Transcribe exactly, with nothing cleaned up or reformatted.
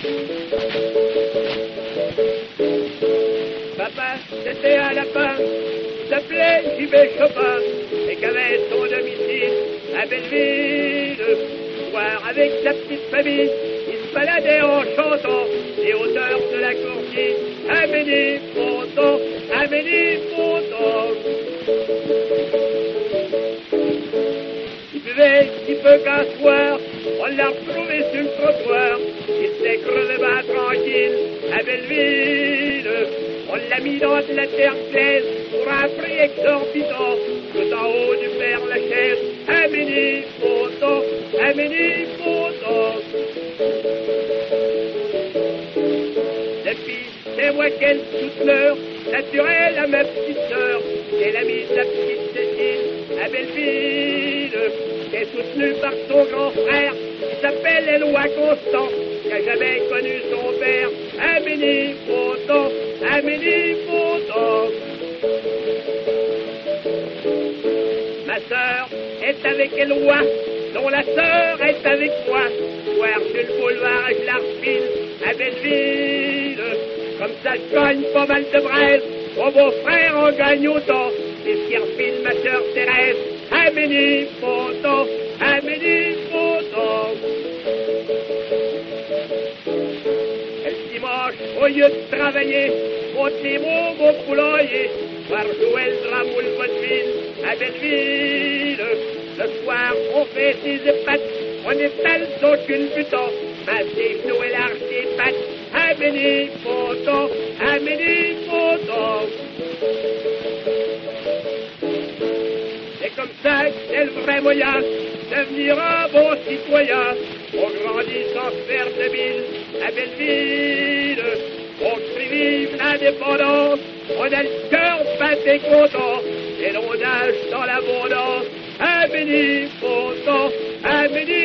Papa, c'était un lapin, s'appelait J B Chopin, et qu'avait son domicile à Belleville. Soir avec sa petite famille, il se baladait en chantant les hauteurs de la courtine. Amélie Ponton, Amélie Ponton. Il buvait si peu qu'un soir, on l'a retrouvé sur le trottoir. Il s'est crevé bas tranquille à Belleville. On l'a mis dans de la terre glaise pour un prix exorbitant. Tout en haut du Père Lachaise, Amélie Ponton, Amélie Ponton. Depuis, c'est moi qu'elle toute l'heure, naturelle à ma petite sœur. C'est l'amie de la petite Cécile à Belleville, qui est soutenue par son grand frère, qui s'appelle Éloi Constant, qui n'a jamais connu son père. Amélie Ponton, Amélie Ponton. Ma sœur est avec Éloi, dont la sœur est avec moi. Voir sur le boulevard, je la refile à Belleville. Comme ça, je gagne pas mal de braise. Mon beau-frère en gagne autant. C'est ce qui refile ma sœur Thérèse. Amélie Ponton, Amélie Ponton. Le dimanche, au lieu de travailler, monte les mots au poulailler, voir jouer le drame ou le vaudeville à Belleville. Le soir, on fait ses épates, on étale son culbutant, masse les genoux et large des pattes. Amélie Ponton, Amélie Ponton. C'est comme ça que c'est le vrai moyen de devenir un bon citoyen. On grandit sans se faire de mille à Belleville. On crie vive l'indépendance, on a le cœur pas et content, et l'on nage dans l'abondance. Amélie Ponton, Amélie